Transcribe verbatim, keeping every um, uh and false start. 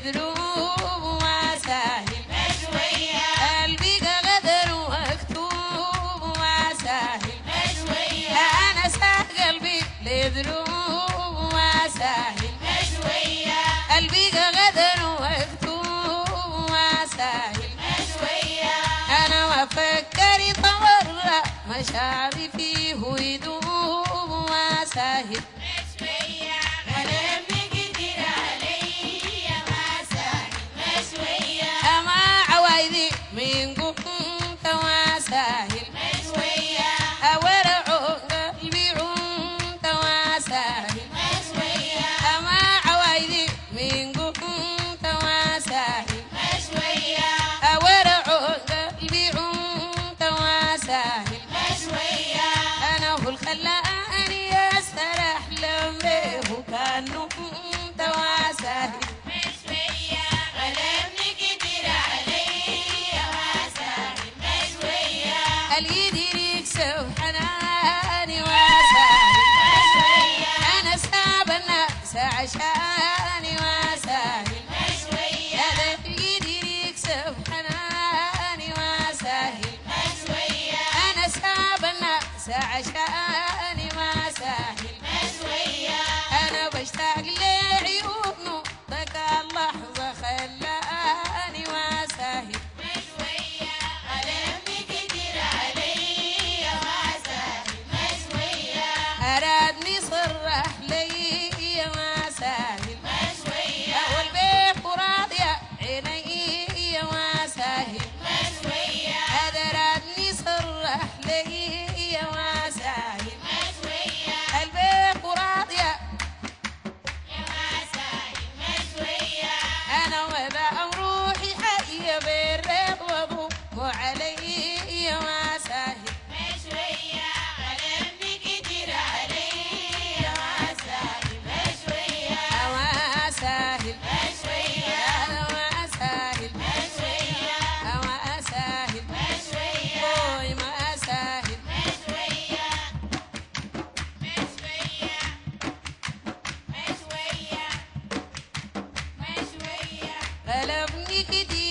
مدروب وما ساهل مشوية قلبي غدر ومكتوب وما ساهل مشوية أنا ساه قلبي لدروب وما ساهل مشوية قلبي غدر ومكتوب وما ساهل مشوية أنا ما فكر يطور مشاعري فيه يدوب وما ساهل مشوية غلبني كتير علي ما ساهل مشوية أما عوايدي من قمت وما ساهل مشوية أورع قلبي عمت وما ساهل مشوية أما عوايدي من قمت وما ساهل مشوية أورع قلبي عمت وما ساهل مشوية أنا هو الخلاني أسرح لمبه كانوا أنت واساهل مشوية غلبني كتير علي واساهل مشوية اليد يكسب حناني واساهل مشوية أنا ساب الناس عشاني واساهل مشوية اليد يكسب حناني واساهل مشوية أنا ساب الناس عشاني ما ساهل مشوية أنا بشتاق لعيونه ذاك اللحظة خلاني ما ساهل مشوية غلبني كتير علي ما ساهل مشوية أرادني صرح لي ما ساهل مشوية والبيت راضية عيني ما ساهل مشوية أرادني صرح لي ما ساهل مشوية البيت راضية يا ما ساهل مشوية أنا وذا روحي حية بالرضا وضو وعلي ما ساهل مشوية غلبني كتير علي ما ساهل مشوية ما ساهل مشوية ما ساهل مشوية ما ساهل مشوية أوي ما ساهل مشوية مشوية مشوية مشوية غلبني كتير